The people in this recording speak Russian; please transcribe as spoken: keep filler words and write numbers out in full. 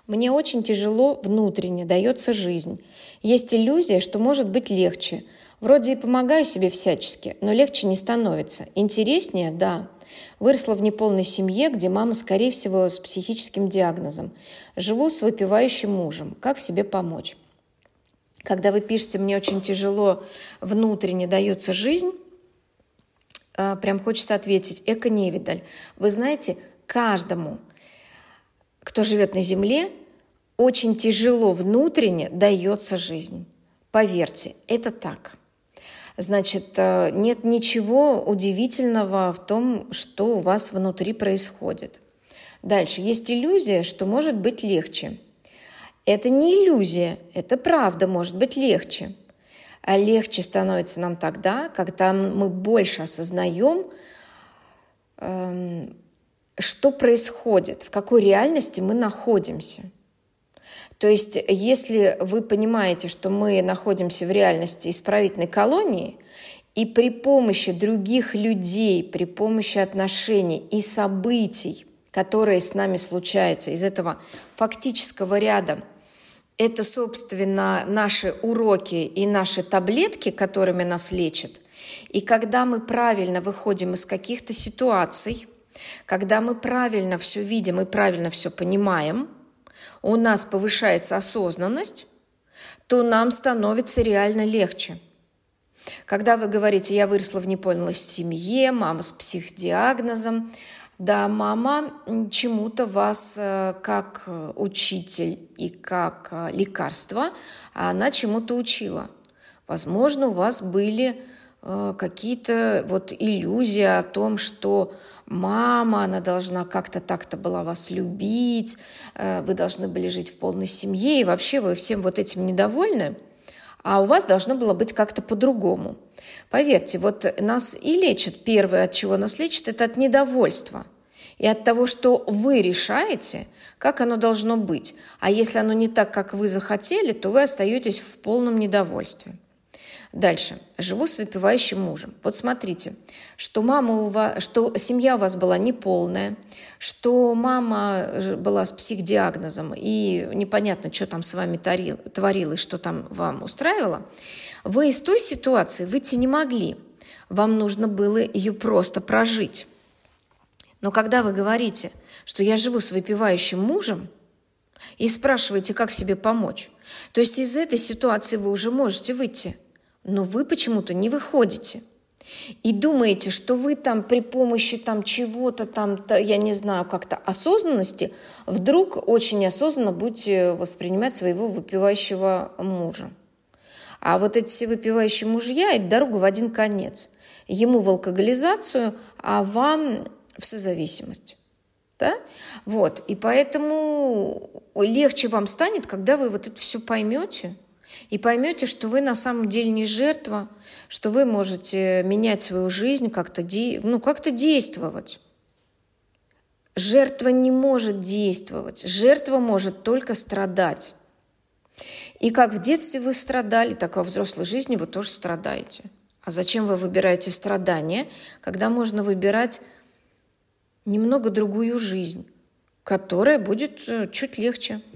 Мне очень тяжело внутренне дается жизнь. Есть иллюзия, что может быть легче. Вроде и помогаю себе всячески, но легче не становится. Интереснее? Да. Выросла в неполной семье, где мама, скорее всего, с психическим диагнозом. Живу с выпивающим мужем. Как себе помочь? Когда вы пишете «мне очень тяжело, внутренне дается жизнь», прям хочется ответить «эко-невидаль». Вы знаете, каждому, кто живет на земле, очень тяжело внутренне дается жизнь. Поверьте, это так. Значит, нет ничего удивительного в том, что у вас внутри происходит. Дальше. Есть иллюзия, что может быть легче. Это не иллюзия, это правда может быть легче. А легче становится нам тогда, когда мы больше осознаем, эм, что происходит, в какой реальности мы находимся. То есть, если вы понимаете, что мы находимся в реальности исправительной колонии, и при помощи других людей, при помощи отношений и событий, которые с нами случаются из этого фактического ряда, это, собственно, наши уроки и наши таблетки, которыми нас лечат. И когда мы правильно выходим из каких-то ситуаций, когда мы правильно все видим и правильно все понимаем, у нас повышается осознанность, то нам становится реально легче. Когда вы говорите «я выросла в неполной семье», «мама с психдиагнозом», да, мама чему-то вас как учитель и как лекарство, она чему-то учила. Возможно, у вас были какие-то вот иллюзии о том, что мама, она должна как-то так-то была вас любить, вы должны были жить в полной семье, и вообще вы всем вот этим недовольны, а у вас должно было быть как-то по-другому. Поверьте, вот нас и лечат, первое, от чего нас лечат, это от недовольства. И от того, что вы решаете, как оно должно быть. А если оно не так, как вы захотели, то вы остаетесь в полном недовольстве. Дальше. Живу с выпивающим мужем. Вот смотрите, что, мама у вас, что семья у вас была неполная, что мама была с психдиагнозом, и непонятно, что там с вами творила и что там вам устраивало. Вы из той ситуации выйти не могли. Вам нужно было ее просто прожить. Но когда вы говорите, что я живу с выпивающим мужем, и спрашиваете, как себе помочь, то есть из этой ситуации вы уже можете выйти, но вы почему-то не выходите. И думаете, что вы там при помощи там чего-то там, я не знаю, как-то осознанности, вдруг очень осознанно будете воспринимать своего выпивающего мужа. А вот эти все выпивающие мужья – это дорога в один конец. Ему в алкоголизацию, а вам в созависимость. Да? Вот. И поэтому легче вам станет, когда вы вот это все поймете, и поймете, что вы на самом деле не жертва, что вы можете менять свою жизнь, как-то, де... ну, как-то действовать. Жертва не может действовать. Жертва может только страдать. И как в детстве вы страдали, так и во взрослой жизни вы тоже страдаете. А зачем вы выбираете страдания, когда можно выбирать немного другую жизнь, которая будет чуть легче?